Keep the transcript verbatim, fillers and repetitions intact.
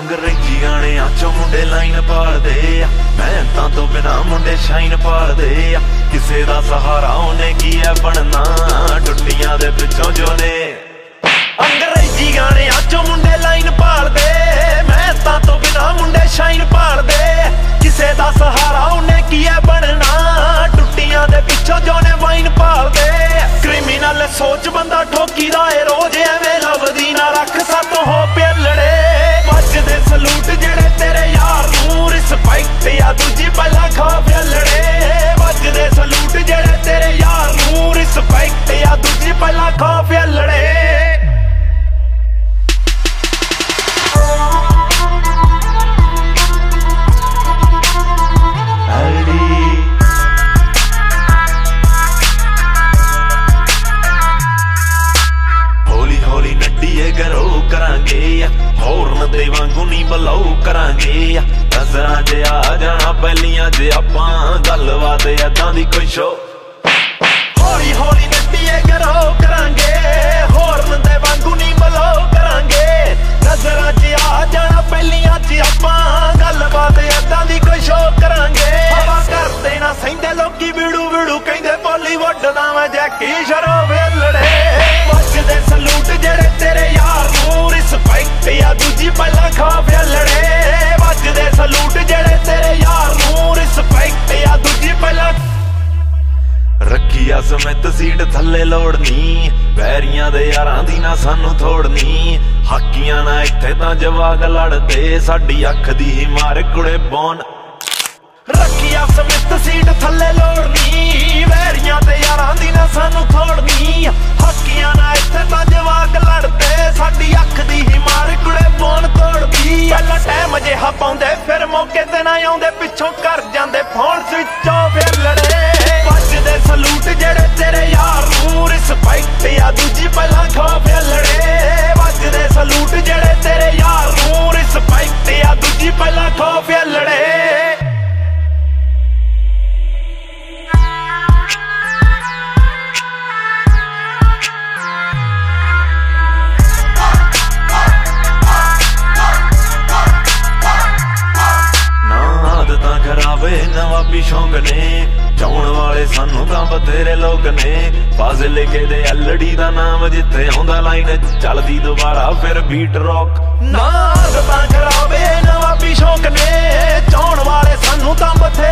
ਅੰਗਰੇਜ਼ੀ ਗਾਣਿਆਂ ਚੋਂ ਮੁੰਡੇ ਲਾਈਨ ਪਾਲਦੇ ਆ, ਮਿਹਨਤਾਂ ਤੋਂ ਬਿਨਾ ਮੁੰਡੇ ਸ਼ਾਈਨ ਪਾਲਦੇ ਆ। ਕਿਸੇ ਦਾ ਸਹਾਰਾ ਉਹਨੇ ਕੀ ਹੈ ਬਣਨਾ, ਟੁੱਟੀਆਂ ਦੇ ਪਿੱਛੋਂ ਜੋ ਨੇ। ਅੰਗਰੇਜ਼ੀ ਗਾਣਿਆਂ ਚੋਂ ਮੁੰਡੇ ਲਾਈਨ ਪਾਲਦੇ, ਮਿਹਨਤਾਂ ਤੋਂ ਬਿਨਾ ਮੁੰਡੇ ਸ਼ਾਈਨ ਪਾਲਦੇ। ਕਿਸੇ ਦਾ ਸਹਾਰਾ ਉਹਨੇ ਕੀ ਹੈ ਬਣਨਾ, ਟੁੱਟੀਆਂ ਦੇ ਪਿੱਛੋਂ ਜੋ ਨੇ ਵਾਈਨ ਪਾਲਦੇ। ਕ੍ਰਿਮੀਨਲ ਸੋਚ ਬੰਦਾ ਠੋਕੀਦਾ ਏ ਰੋਜ਼, ਐਵੇਂ ਲੱਭਦੀ ਨਾ ਰੱਖ ਸਾਤੋਂ ਹੋ ਪਿਆਲੜੇ। ਵੱਜਦੇ ਸਲੂਟ ਜਿਹੜੇ ਤੇਰੇ ਯਾਰ ਨੂੰ, ਰਿਸਪੈਕਟ ਆ ਦੂਜੀ ਪਹਿਲਾਂ ਖਾ ਪਿਆਲੜੇ। ਵੱਜਦੇ ਸਲੂਟ ਜਿਹੜੇ ਤੇਰੇ ਯਾਰ ਨੂੰ, ਰਿਸਪੈਕਟ ਆ ਦੂਜੀ ਪਹਿਲਾਂ ਖਾ ਪਿਆਲੜੇ। ਕਰਾਂਗੇ ਹੋਰਨ ਦੇ ਵਾਂਗੂ ਨੀ ਬਲਾਉ ਕਰਾਂਗੇ। ਨਜ਼ਰਾਂ 'ਚ ਆ ਜਾਣਾ ਪਹਿਲੀਆਂ 'ਚ ਆਪਾਂ, ਗੱਲਬਾਤ ਏਦਾਂ ਦੀ ਕੋਈ ਸ਼ੋ। ਹੌਲੀ ਹੌਲੀ ਨੱਡੀਏ ਕਰੋ ਕਰਾਂਗੇ, ਹੋਰਨ ਦੇ ਵਾਂਗੂ ਨੀ ਬਲਾਉ ਕਰਾਂਗੇ। ਨਜ਼ਰਾਂ 'ਚ ਆ ਜਾਣਾ ਪਹਿਲੀਆਂ 'ਚ ਆਪਾਂ, ਗੱਲਬਾਤ ਏਦਾਂ ਦੀ ਕੋਈ ਸ਼ੋ ਕਰਾਂਗੇ। ਹਵਾ ਕਰਦੇ ਨਾ ਸਹਿੰਦੇ ਲੋਕੀ ਵਿੜੂ ਵਿੜੂ ਕਹਿੰਦੇ, ਬਾਲੀਵੁੱਡ ਦਾ ਮੈਂ ਜੈਕੀ ਸ਼ਰੋਫ ਵੇਲੜੇ। ਵੱਜਦੇ ਸਲੂਟ ਜਿਹੜੇ ਤੇਰੇ ਯਾਰ ਨੂੰ, ਰਿਸਪੈਕਟ ਆ ਦੂਜੀ ਪਹਿਲਾਂ ਖਾ ਪਿਆਲੜੇ। ਵੱਜਦੇ ਸਲੂਟ ਜਿਹੜੇ ਤੇਰੇ ਯਾਰ ਨੂੰ, ਰਿਸਪੈਕਟ ਆ ਦੂਜੀ ਪਹਿਲਾਂ। ਰੱਖੀ ਆ ਸਮਿਤ ਸੀਟ ਥੱਲੇ ਲੋੜਨੀ, ਵੈਰੀਆਂ ਦੇ ਯਾਰਾਂ ਦੀ ਨਾ ਸਾਨੂੰ ਥੋੜਨੀ। ਹਾਕੀਆਂ ਨਾ ਇੱਥੇ ਤਾਂ ਜਵਾਕ ਲੜਦੇ, ਸਾਡੀ ਅੱਖ ਦੀ ਹੀ ਮਾਰ ਕੁੜੇ ਬੌਨ। ਰੱਖੀ ਆ ਸਮਿਤ ਸੀਟ ਥੱਲੇ ਲੋੜਨੀ, ਵੈਰੀਆਂ ਤੇ ਯਾਰਾਂ ਦੀ ਨਾ ਸਾਨੂੰ ਥੋੜਨੀ। ਹਾਕੀਆਂ ਨਾ ਇੱਥੇ ਤਾਂ ਜਵਾਕ ਲੜਦੇ, ਸਾਡੀ ਅੱਖ ਦੀ ਹੀ ਮਾਰ ਕੁੜੇ ਬੌਨ ਤੋੜਦੀ। ਪਹਿਲਾਂ ਟਾਈਮ ਜਿਹਾ ਪਾਉਂਦੇ, ਫਿਰ ਮੌਕੇ ਤੇ ਨਾ ਆਉਂਦੇ, ਪਿੱਛੋਂ ਕਰ ਜਾਂਦੇ ਫੋਨ ਸਵਿਚ ਆਫ ਲੜੇ। ਵੱਜਦੇ ਸਲੂਟ ਜਿਹੜੇ ਤੇਰੇ ਯਾਰ ਨੂੰ, ਰਿਸਪੈਕਟ ਆ ਦੂਜੀ ਪਹਿਲਾਂ ਖੌਫ ਲੜੇ। ਵੱਜਦੇ ਸਲੂਟ ਜਿਹੜੇ ਤੇਰੇ ਯਾਰ ਨੂੰ, ਰਿਸਪੈਕਟ ਆ ਦੂਜੀ ਪਹਿਲਾਂ ਖੌਫ ਲੜੇ। ਨਵਾਬੀ ਸ਼ੌਂਕ ਨੇ, ਚਾਉਣ ਵਾਲੇ ਸਾਨੂੰ ਤਾਂ ਬਥੇਰੇ ਲੋਕ ਨੇ। ਫਾਜ਼ਿਲਕੇ ਦੇ ਐਲਡੀ ਦਾ ਨਾਮ ਜਿੱਥੇ ਆਉਂਦਾ ਲਾਈਨ ਚੱਲਦੀ ਦੁਬਾਰਾ ਫਿਰ ਬੀਟ ਰੌਕ। ਨਾ ਤਾਂ ਖਰਾਬੇ ਨਵਾਬੀ ਸ਼ੌਂਕ ਨੇ, ਚਾਉਣ ਵਾਲੇ ਸਾਨੂੰ ਤਾਂ ਬਥੇਰੇ